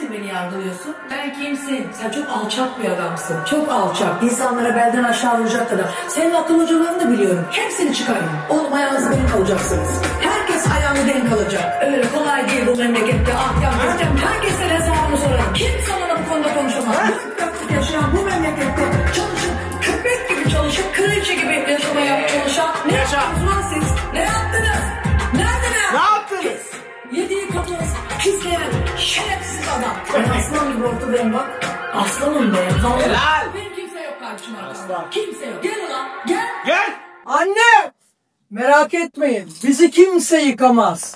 nasıl beni yargılıyorsun? Sen kimsin? Sen çok alçak bir adamsın. Çok alçak. İnsanlara belden aşağı vuracak kadar. Senin akıl hocalarını da biliyorum. Hepsini çıkarın. Oğlum ayağınızı denk alacaksınız. Herkes ayağını denk alacak. Öyle kolay değil bu memlekette. Ah ya herkese hesabını sorarım. Kimse bana bu konuda konuşamaz. Dört yaşayan bu memlekette çalışıp köpek gibi çalışıp kraliçe gibi yaşamaya çalışan ne yaptınız lan siz? Ne yaptınız? Nerediniz? Ne yaptınız? Pis. Yediği kapınız pisleyen şerefsiz adam. Ben aslan gibi ortadayım bak. Aslanım be. Helal. Benim kimse yok kardeşim arkamda. Kimse yok. Gel ulan gel. Gel. Anne! Merak etmeyin. Bizi kimse yıkamaz.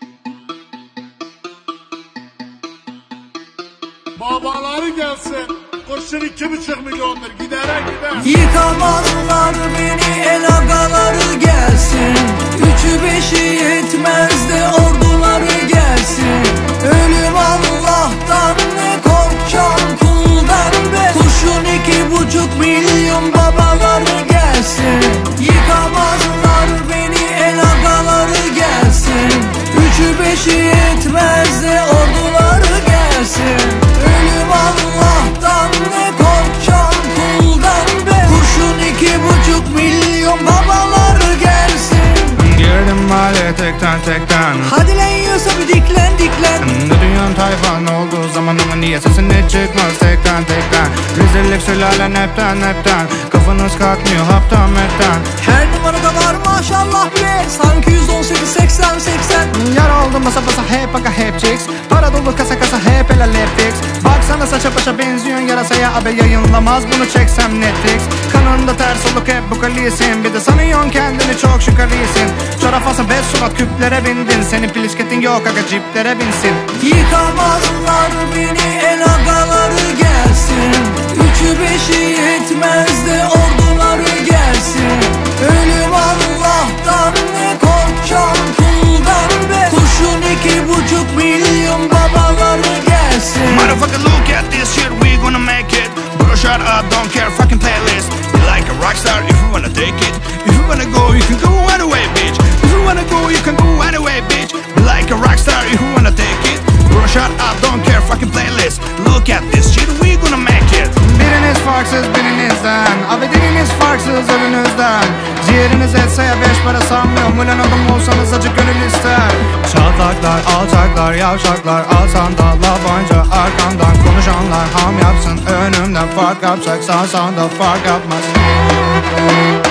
Babaları gelsin. Kurşun 2,5 milyondur. Gidere gider. Yıkamazlar beni, el agaları gelsin. 3'ü 5'i yetmez de orduları gelsin. Ölüm Allah'tan ne korkacağım kuldan be. Kurşun 2,5 milyon babaları gelsin. Yıkamazlar beni, el agaları gelsin. 3'ü 5'i yetmez de orduları gelsin. Ölüm Allah'tan ne korkacağım kuldan be. Kurşun 2,5 milyon babaları gelsin. Girdim mahalleye tekten. Hadi lan yiyorsa bir diklen. Ne diyorsun tayfan olduğu zaman ama niye sesin hiç çıkmaz tekten. Rezillik sülalen hepten. Kafanız kalkmıyor haptan mepten. Her numarada var maşallah be. Sanki 118-80. Yar oldum basa hep aga hep chicks. Para dolu kasa hep el fix. Baksana saça başa benziyorsun yarasaya. Abi yayınlamaz bunu çeksem Netflix. Kanında ters oluk hep bu kalisin. Bir de sanıyorsun kendini çok şükürlüsün. Çarafasın 5 surat küplere bindin. Senin plisketin yok aga ciplere binsin. Yıkamazlar beni, el agaları gelsin. 3'ü 5'i yetmez de orduları gelsin. Ölüm Allah'tan ne korkacağım kuldan be. Kurşun 2,5 milyon babaları gelsin. Motherfucker look at this shit, we gonna make it. Bro shut up, don't care, fucking playlist. You like a rockstar if you wanna take it. If you wanna go, you can go anyway, bitch. If you wanna go, you can go anyway, bitch. You like a rockstar if you wanna take it. Bro shut up, don't care, fucking playlist. Look at this shit, we gonna make it. Biriniz farksız birinizden. Abi diliniz farksız önünüzden. Ciğeriniz etse ya 5 para sanmıyorum. Ulan adam olsanız acı gönül ister. Çatlaklar, alçaklar, yavşaklar. Alsan da labanca arkamdan. Konuşanlar ham yapsın önümden. Fark yapacak sansan da fark yapmaz.